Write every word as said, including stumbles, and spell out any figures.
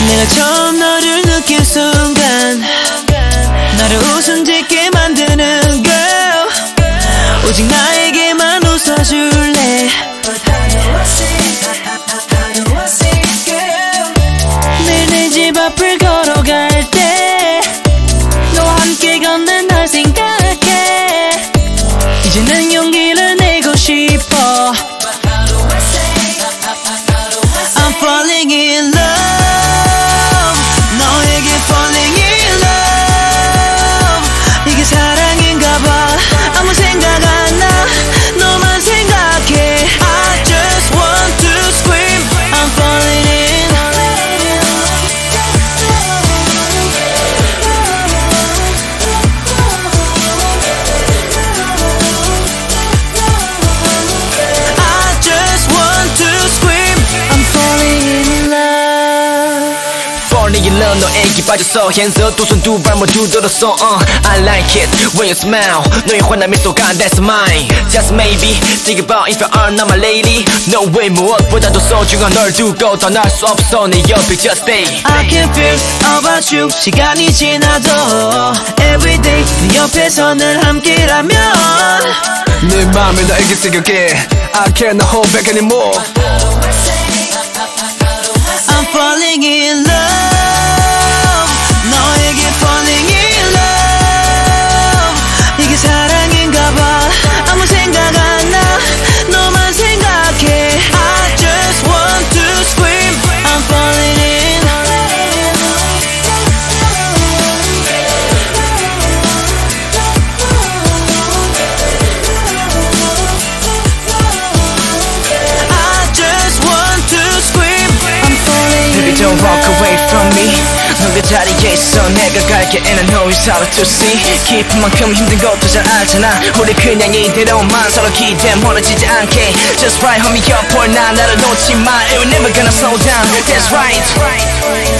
내가 처음 너를 느낀 순간 나를 웃음 짓게 만드는 girl 오직 나에게만 웃어줄래 매일 내 집 앞을 걸어갈 때 너와 함께 걷는 날 생각해 이제는 용기를 내고 싶어 I'm falling in love 너에게 falling in love 이게 사랑인가 봐 아무 생각 안 나 너만 생각해 I just want to scream I'm falling in I just want to scream I'm falling in love Falling in love 너에게 빠졌어 Hands up 두 손 두 발 모두 들었어 uh, I like it when you smile 너의 환한 미소가 that's mine Just maybe think about if you are not my lady 너의 무엇보다도 소중한 널 두고 떠날 수 없어 내 옆에 just stay I can feel about you 시간이 지나도 Everyday 네 옆에서 늘 함께라면 내 맘을 너에게 새길게 I cannot hold back anymore I'm falling in love 너에게 falling in love 이게 사랑인가 봐 아무 생각 안 나 너만 생각해 I just want to scream I'm falling in I just want to scream I'm falling Baby don't walk away from me 너 그 자리에 있어 내가 갈게 and I know it's hard to see 깊은 만큼 힘든 것도 잘 알잖아 우리 그냥 이대로만 서로 기대 멀어지지 않게 Just right homie 옆을 나 나를 놓지 마 It will never gonna slow down That's right